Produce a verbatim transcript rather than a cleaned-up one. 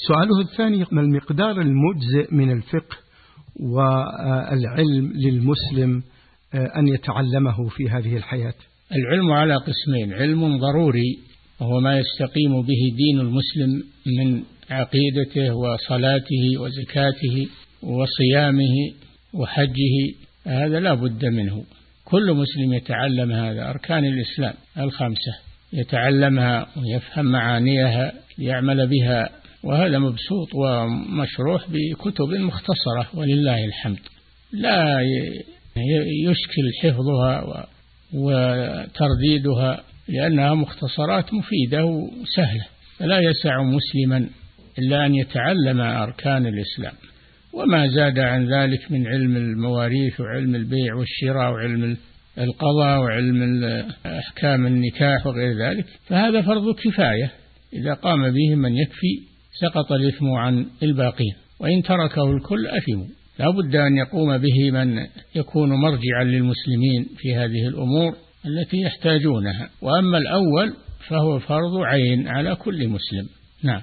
سؤاله الثاني: ما المقدار المجزئ من الفقه والعلم للمسلم أن يتعلمه في هذه الحياة؟ العلم على قسمين: علم ضروري وهو ما يستقيم به دين المسلم من عقيدته وصلاته وزكاته وصيامه وحجه، هذا لا بد منه، كل مسلم يتعلم هذا، أركان الإسلام الخمسة يتعلمها ويفهم معانيها ليعمل بها، وهذا مبسوط ومشروح بكتب مختصرة ولله الحمد، لا يشكل حفظها وترديدها لأنها مختصرات مفيدة وسهلة، فلا يسع مسلما إلا أن يتعلم أركان الإسلام، وما زاد عن ذلك من علم المواريث وعلم البيع والشراء وعلم القضاء وعلم أحكام النكاح وغير ذلك، فهذا فرض كفاية، إذا قام به من يكفي سقط الإثم عن الباقين، وإن تركه الكل أثموا. لا بد أن يقوم به من يكون مرجعا للمسلمين في هذه الأمور التي يحتاجونها، وأما الأول فهو فرض عين على كل مسلم.